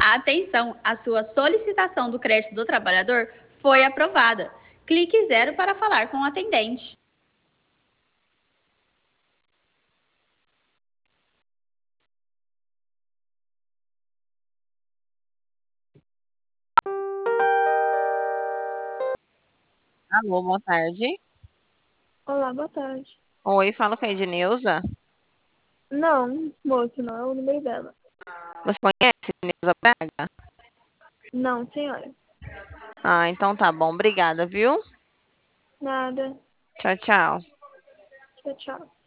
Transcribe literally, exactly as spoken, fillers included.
Atenção, a sua solicitação do crédito do trabalhador foi aprovada. Clique zero para falar com o atendente. Alô, boa tarde. Olá, boa tarde. Oi, fala com a Edneuza. Não, moço, não é o número dela. Você conhece Edneuza Braga? Não, senhora. Ah, então tá bom. Obrigada, viu? Nada. Tchau, tchau. Tchau, tchau.